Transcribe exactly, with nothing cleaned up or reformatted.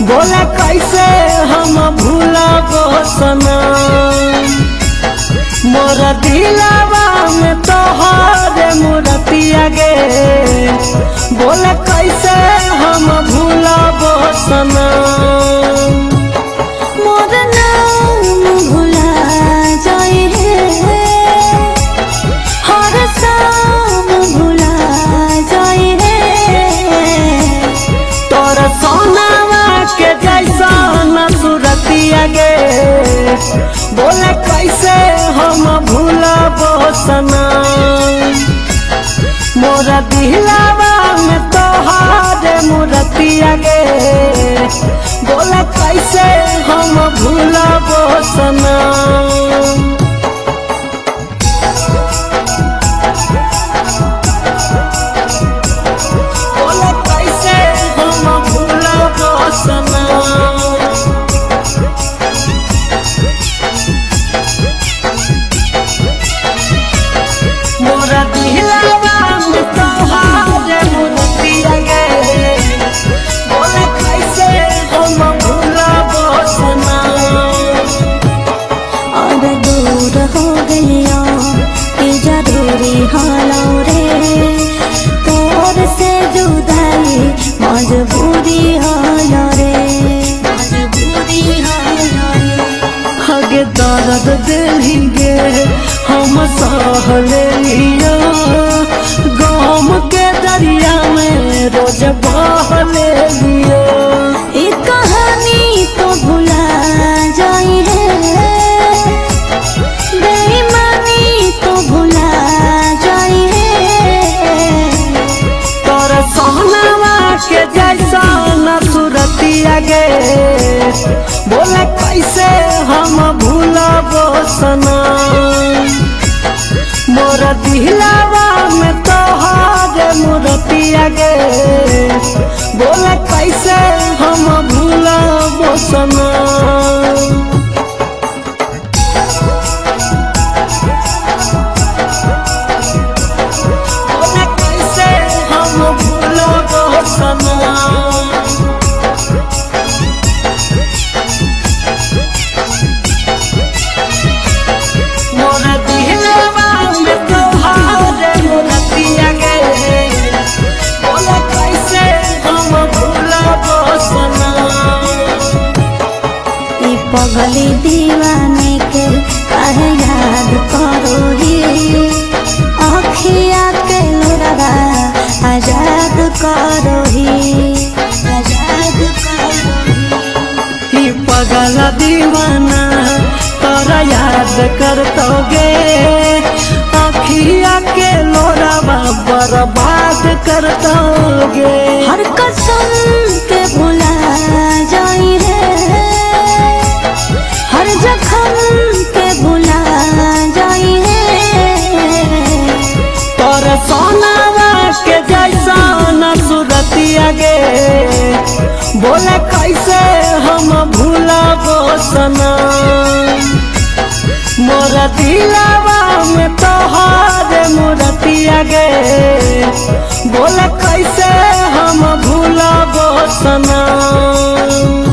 बोला कैसे हम भूलाबो सनम मोरा दिलवा में तोहरे मूर्तिया गे बोला कैसे हम भूलाबो सनम मोर नाम भुला जाए हर शाम भुला जाए तोर सोनावा के जैसा न सूरतिया गे बोला कैसे हम भूलाबो सनम मोरा दिलवा में तोहरे मूर्तिया गे बोला कैसे हम भूलाबो सनम बोला कैसे हम भूलाबो सनम मोरा दिलवा में तोहरे मूर्तिया गे बोला कैसे हम भूलाबो सनम और दूर हो गया ये जरूरी हालो रे तोर से जुदाई मजबूरी हालो रे मजबूरी हालो रे हगे दर्द दिली गे हम सह लिया गम के दरिया में रोज बह लिया ये कहानी तो भुला जाई है बेईमानी तो भुला जाई है तोर सोहनावा के जैसा न सूरतिया गे बोला कैसे हम भूलाबो सनम मोरा दिलवा में तोहरे मूर्तिया गे बोला कैसे हम भूलाबो सनम बोला कैसे हम भूलाबो सनम मोरा दिलवा में तोहरे मूर्तिया गे बोला कैसे हम भूलाबो सनम ये पगली दीवाने के काहे याद करो ही आँखिया के लोरा आजाद करो ही आजाद करो ही ही पगला दीवाना तोरा याद करतोगे अखिया के लोरावा बर्बाद करतोगे हर कसम के भुला जाई है हर जख्म के भुला जाई है तोर सोनावा के जैसा न सूरतिया गे बोला कैसे हम भूलाबो सनम मोरा दिलवा में तोहरे मूर्तिया गे बोला कैसे हम भूलाबो सनम।